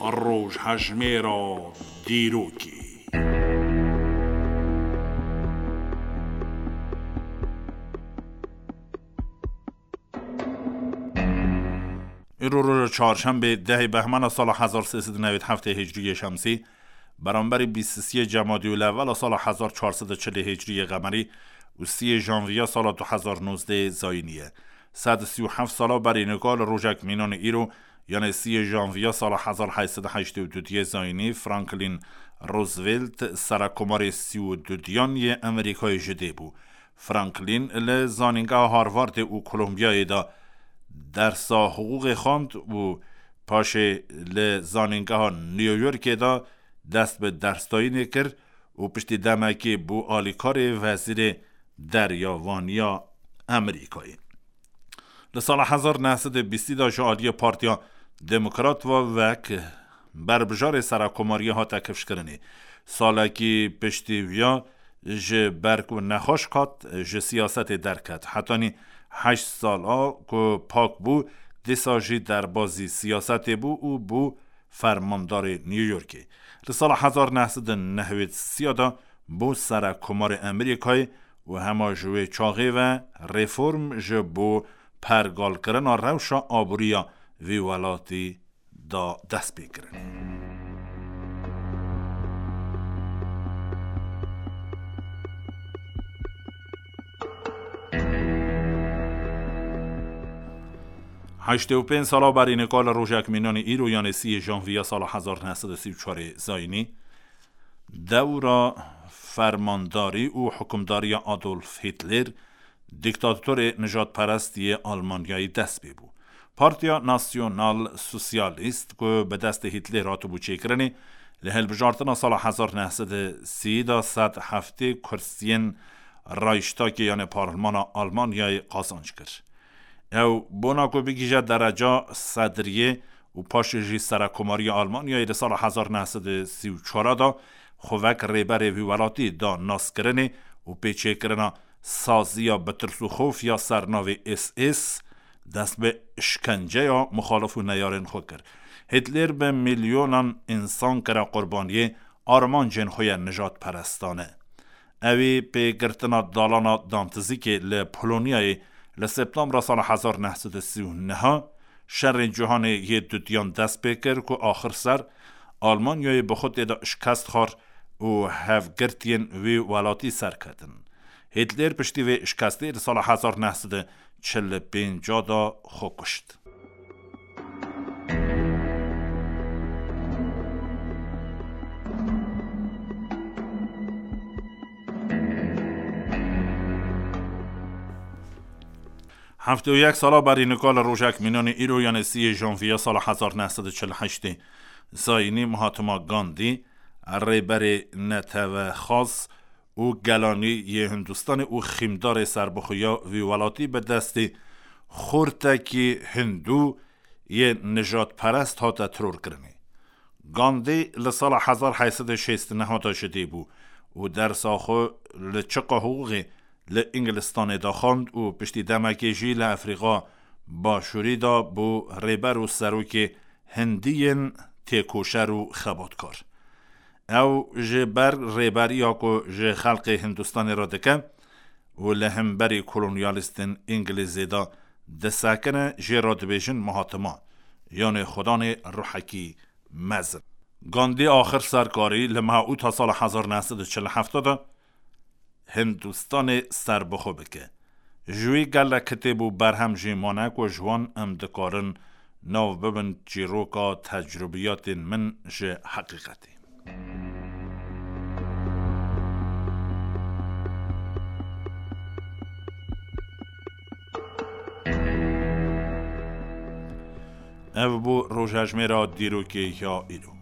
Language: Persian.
روژهژمێرە دیروکی. روز چهارشنبه 10 بهمن سال 1397 هجری شمسی برابر 23 جمادی الاول سال 1440 هجری قمری و 30 ژانویه سال 2019 زاینیه. 137 سال برای نگال روژک مینان ایرو یعنی 30 ژانویه سال 1882 زاینی فرانکلین روزولت سرکمار 32 امریکای جدی بود. فرانکلین لزانینگاه هاروارد و کلمبیای دا درس حقوق خواند و پاش لزانینگاه نیویورک دا دست به درستایی کرد و پشت دمکی بو آلیکار وزیر دریاوانیا امریکایی. لسال 1920 دا جالی پارتیا دموکرات و وک بربجار سرکماری ها تکفش کرنی. سالکی پشتی ویا جه برک و نخوش کات جه سیاست درکت. حتی 8 سال که پاک بو دیساجی در بازی سیاست بو و بو فرماندار نیویورکی. لسال 1993 دا بو سرکمار امریکای و همه جوی چاقی و ریفورم جه بو پرگال کرن و روشا آبوریا وی ولاتی دا دست بگیرن. هشت و 5 سالا برای نگال روژک مینان ایرو یعنی 30 ژانویه سال 1934 زاینی دورا فرمانداری و حکمداری آدولف هیتلر دیکتاتور نجات پرستی آلمانیایی دست بی بود. پارتیا ناسیونال سوسیالیست که به دست هیتلر راتو بوچه کرنی لحل بجارتنا سال 1930 دا 100 هفته کرسین رایشتاک یعنی پارلمان آلمانیایی قاسانج کرد. او بونا که بگیجه درجه صدریه و پاشجی سرکماری آلمانیایی در سال 1934 دا خوک ریبر ویولاتی دا ناس کرنی و پیچه کرنا سازی یا بترس و خوف یا سرناوی اس دست به اشکنجه یا مخالف و نیارن خود کرد. هیتلر به میلیونان انسان کرا قربانی آرمان جنخوی نجات پرستانه. اوی به گرتنا دالانا دانتزی که لپولونیای لسپتامبر سال 1939 شر جهان یه دودیان دست بکر که آخر سر آلمانیای به خود ادا شکست خار و هفگرتین وی ولاتی سر کردن. هیتلر پشتی و شکسته سال 1945 دا خود کشت. هفته و 1 سالا برای نگال روژک مینان ایرو یعنی 30 ژانویه سال 1948 زاینی مهاتما گاندی ریبر نتو خاص و گلانی یه هندوستان و خیمدار سربخویا ویولاتی به دست خورتکی هندو یه نجات پرست ها ترور کرنی. گاندی لسال 1869 تا شده بو و در ساخو لچق حقوقی لانگلستان دا خواند و پشتی دمکی جی لافریقا باشوری دا بو ریبر و سروک هندین تیکوشر و خباتکار. او جه بر ریبری ها که جه خلق هندوستان را دکه و لهمبری کولونیالیستن انگلیزی دا دساکنه جه را دبیجن مهاتما یعنی خدان روحکی مزن. گاندی آخر سرکاری لمحاو تا سال 1947 دا هندوستان سربخو بکه. جوی گله کتبو برهم جیمانک و جوان امدکارن نو ببن جیروکا تجربیات من جه حقیقتی. او بو روژهژمێرە دیروکی یا ایرو.